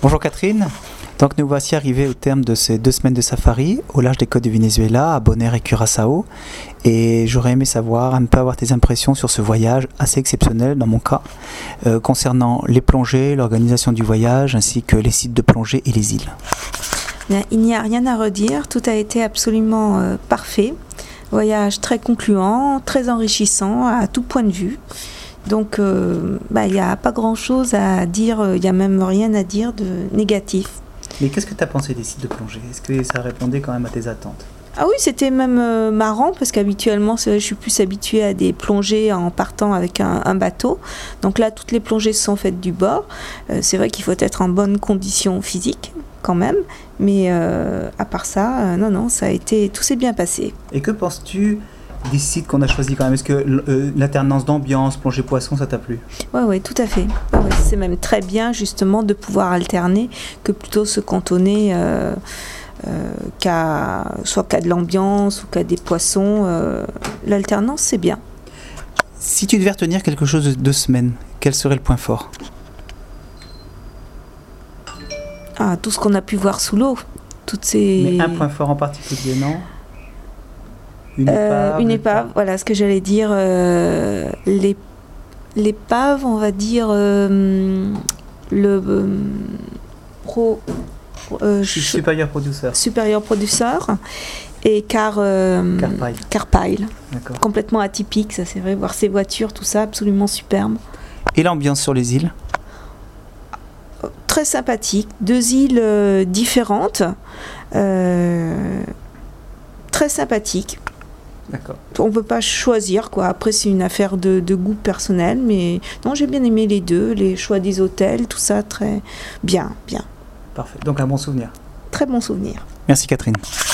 Bonjour Catherine, donc nous voici arrivés au terme de ces 2 semaines de safari au large des côtes du Venezuela, à Bonaire et Curaçao, et j'aurais aimé savoir un peu avoir tes impressions sur ce voyage assez exceptionnel dans mon cas, concernant les plongées, l'organisation du voyage ainsi que les sites de plongée et les îles. Il n'y a rien à redire, tout a été absolument parfait, voyage très concluant, très enrichissant à tout point de vue. Donc, il n'y a pas grand-chose à dire, il n'y a même rien à dire de négatif. Mais qu'est-ce que tu as pensé des sites de plongée? Est-ce que ça répondait quand même à tes attentes? Ah oui, c'était même marrant parce qu'habituellement, je suis plus habituée à des plongées en partant avec un bateau. Donc là, toutes les plongées sont faites du bord. C'est vrai qu'il faut être en bonne condition physique quand même. Mais à part ça, non, tout s'est bien passé. Et que penses-tu des sites qu'on a choisis quand même? Est-ce que l'alternance d'ambiance, plongée poisson, ça t'a plu? Oui, tout à fait. Ouais, c'est même très bien justement de pouvoir alterner que plutôt se cantonner soit qu'à de l'ambiance ou qu'à des poissons. L'alternance, c'est bien. Si tu devais retenir quelque chose de 2 semaines, quel serait le point fort? Tout ce qu'on a pu voir sous l'eau. Mais un point fort en particulier, non? Une épave, voilà ce que j'allais dire. L'épave, on va dire, supérieur producteur. Supérieur producteur et Carpile. Complètement atypique, ça c'est vrai, voir ces voitures, tout ça, absolument superbe. Et l'ambiance sur les îles? Très sympathique, 2 îles différentes, très sympathiques. D'accord. On ne peut pas choisir, quoi. Après, c'est une affaire de goût personnel, mais non, j'ai bien aimé les deux, les choix des hôtels, tout ça, très bien. Parfait, donc un bon souvenir. Très bon souvenir. Merci Catherine.